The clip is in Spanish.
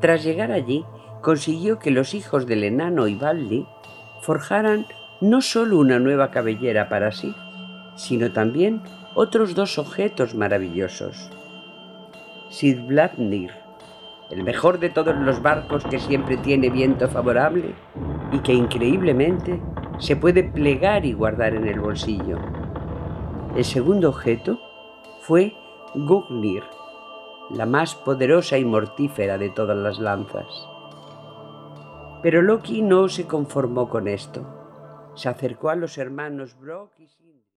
Tras llegar allí, consiguió que los hijos del enano Ivaldi forjaran no solo una nueva cabellera para sí, sino también otros dos objetos maravillosos. Sídbladnir, el mejor de todos los barcos que siempre tiene viento favorable y que increíblemente se puede plegar y guardar en el bolsillo. El segundo objeto fue Gungnir, la más poderosa y mortífera de todas las lanzas. Pero Loki no se conformó con esto. Se acercó a los hermanos Brok y Sindri.